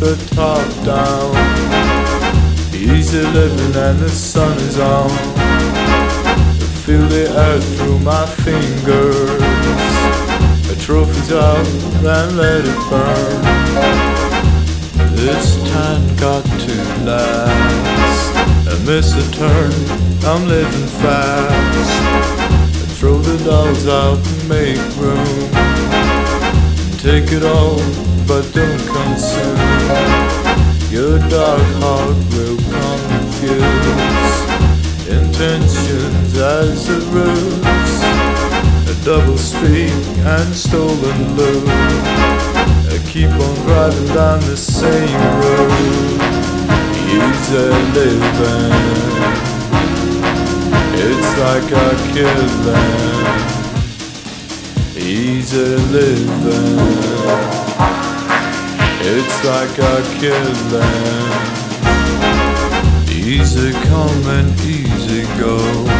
the top down. Easy living and the sun is on. Feel the earth through my fingers. The trophy's out and let it burn. This time got to last. I miss a turn, I'm living fast. I throw the dolls out and make room. Take it all, but don't consume. Your dark heart will confuse intentions as the roots. A double speak and stolen loot. I keep on driving down the same road. Easy living, it's like a killing. Easy living, it's like a killing. Easy come and easy go.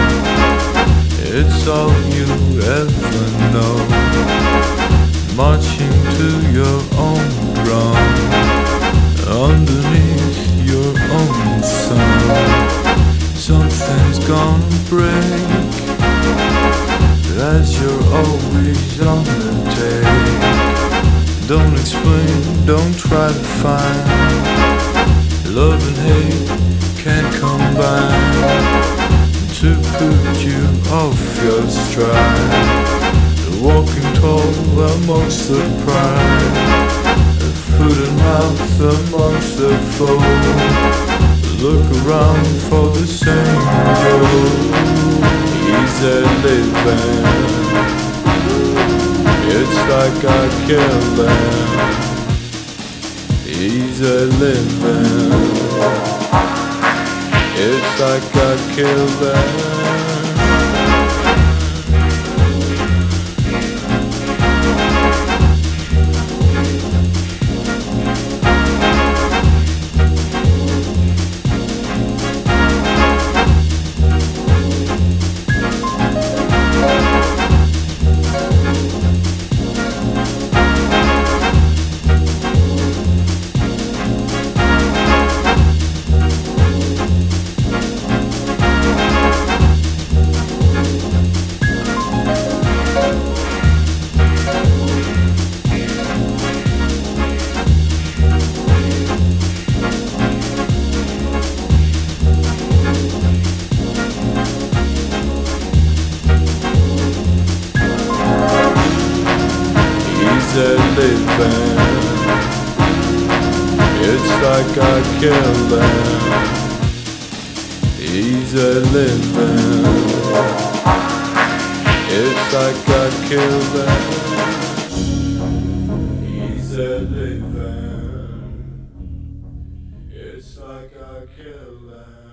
It's all you ever know. Marching to your own drum, underneath your own sun. Something's gonna break, but as you're always on the take. Don't explain, don't try to find. Love and hate can't combine to put you off your stride. Walking tall amongst the pride, foot and mouth amongst the foe. Look around for the same Joe. Easy living, it's like a killing. Easy living, it's like a killing. Living, it's like a killing. Easy living, it's like a killing. Easy living, it's like a killing.